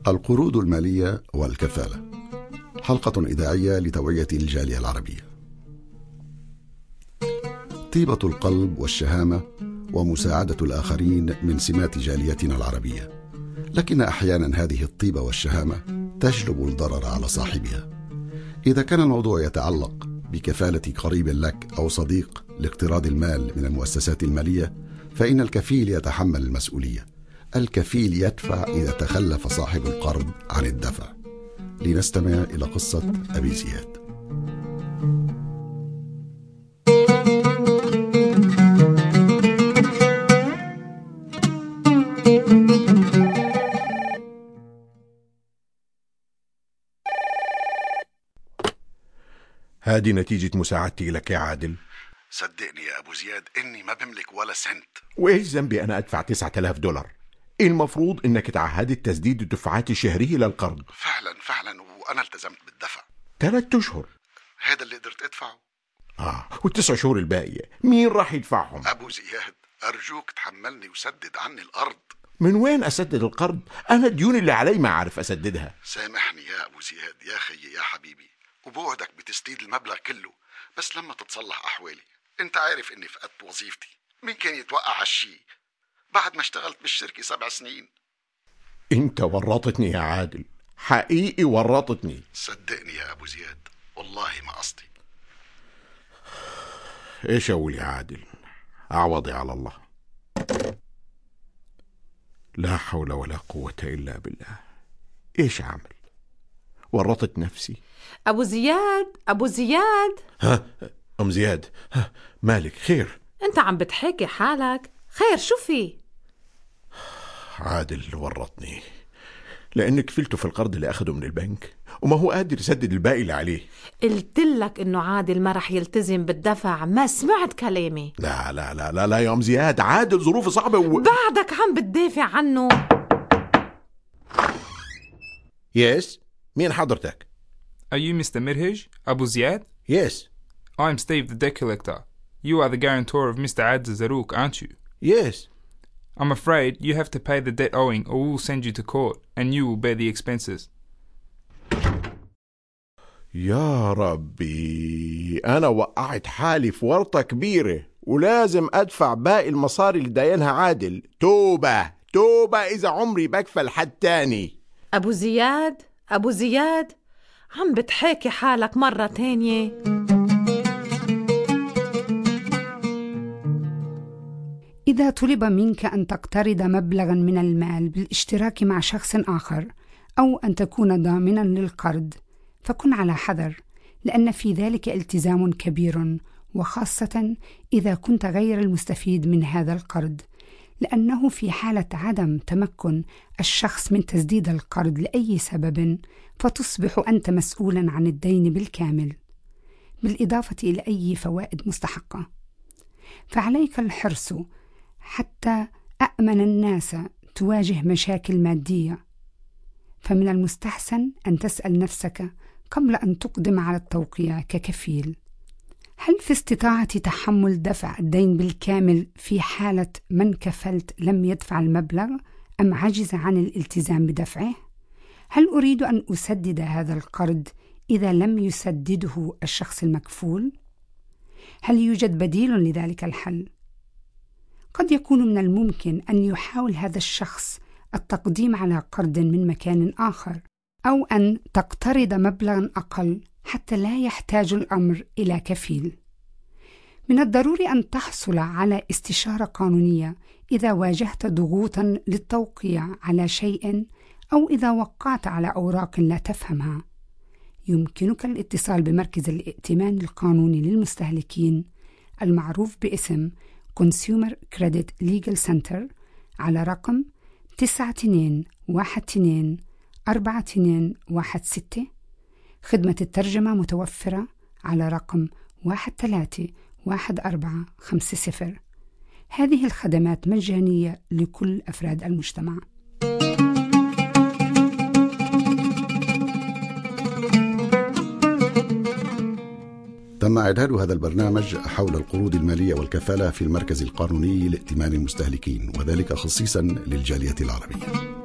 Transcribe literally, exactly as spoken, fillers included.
القروض المالية والكفالة، حلقة إذاعية لتوعية الجالية العربية. طيبة القلب والشهامة ومساعدة الآخرين من سمات جاليتنا العربية، لكن أحيانا هذه الطيبة والشهامة تجلب الضرر على صاحبها. إذا كان الموضوع يتعلق بكفالة قريب لك أو صديق لاقتراض المال من المؤسسات المالية، فإن الكفيل يتحمل المسؤولية. الكفيل يدفع إذا تخلف صاحب القرض عن الدفع. لنستمع إلى قصة أبي زياد. هذه نتيجة مساعدتي لك يا عادل. صدقني يا أبو زياد إني ما بملك ولا سنت. وإيش ذنبي أنا أدفع تسعة آلاف دولار؟ المفروض إنك تعهدت تسديد الدفعات الشهرية للقرض. فعلا فعلا وأنا التزمت بالدفع. ثلاثة أشهر هذا اللي قدرت أدفعه. آه والتسع شهور الباقية مين راح يدفعهم؟ أبو زياد أرجوك تحملني وسدد عني الأرض. من وين أسدد القرض؟ أنا الديون اللي علي ما عارف أسددها. سامحني يا أبو زياد يا خيي يا حبيبي، وبوعدك بتسديد المبلغ كله بس لما تتصلح أحوالي. أنت عارف إني فقدت وظيفتي، مين كان يتوقع هالشي بعد ما اشتغلت بالشركة سبع سنين؟ أنت ورطتني يا عادل، حقيقي ورطتني. صدقني يا أبو زياد والله ما قصدي. إيش أقول يا عادل؟ أعوضي على الله. لا حول ولا قوة إلا بالله. إيش أعمل؟ ورطت نفسي. أبو زياد أبو زياد ها أم زياد، ها مالك خير؟ أنت عم بتحكي حالك خير، شو في؟ عادل ورطني لأن كفلته في القرض اللي أخده من البنك وما هو قادر يسدد الباقي اللي عليه. قلت لك إنه عادل ما رح يلتزم بالدفع، ما سمعت كلامي. لا لا لا لا لا يا أم زياد، عادل ظروفه صعبة و... بعدك عم بتدافع عنه. يس، مين حضرتك؟ Are you Mister Mirhaj, Abu Ziyad? Yes. I'm Steve the debt collector. You are the guarantor of Mister Adz Zarouk, aren't you? Yes. I'm afraid you have to pay the debt owing or we'll send you to court and you will bear the expenses. يا ربي، أنا وقعت حالي في ورطة كبيرة ولازم أدفع باقي المصاري اللي داينها عادل. توبة توبة إذا عمري بكفل حد تاني. أبو زياد أبو زياد عم بتحكي حالك مرة تانية. إذا طلب منك أن تقترض مبلغا من المال بالاشتراك مع شخص آخر أو أن تكون ضامنا للقرض، فكن على حذر، لأن في ذلك التزام كبير، وخاصة إذا كنت غير المستفيد من هذا القرض، لأنه في حالة عدم تمكن الشخص من تسديد القرض لأي سبب فتصبح أنت مسؤولا عن الدين بالكامل، بالإضافة إلى أي فوائد مستحقة. فعليك الحرص حتى أأمن الناس تواجه مشاكل مادية. فمن المستحسن أن تسأل نفسك قبل أن تقدم على التوقيع ككفيل: هل في استطاعتي تحمل دفع الدين بالكامل في حالة من كفلت لم يدفع المبلغ أم عجز عن الالتزام بدفعه؟ هل أريد أن أسدد هذا القرض إذا لم يسدده الشخص المكفول؟ هل يوجد بديل لذلك الحل؟ قد يكون من الممكن أن يحاول هذا الشخص التقديم على قرض من مكان آخر، أو أن تقترض مبلغا أقل حتى لا يحتاج الأمر إلى كفيل. من الضروري أن تحصل على استشارة قانونية إذا واجهت ضغوطا للتوقيع على شيء أو إذا وقعت على أوراق لا تفهمها. يمكنك الاتصال بمركز الائتمان القانوني للمستهلكين المعروف باسم Consumer Credit Legal Center على رقم تسعة اثنين واحد اثنين أربعة اثنين واحد ستة. خدمة الترجمة متوفرة على رقم واحد ثلاثة واحد أربعة خمسة صفر. هذه الخدمات مجانية لكل أفراد المجتمع. تم إعداد هذا البرنامج حول القروض المالية والكفالة في المركز القانوني لائتمان المستهلكين، وذلك خصيصا للجالية العربية.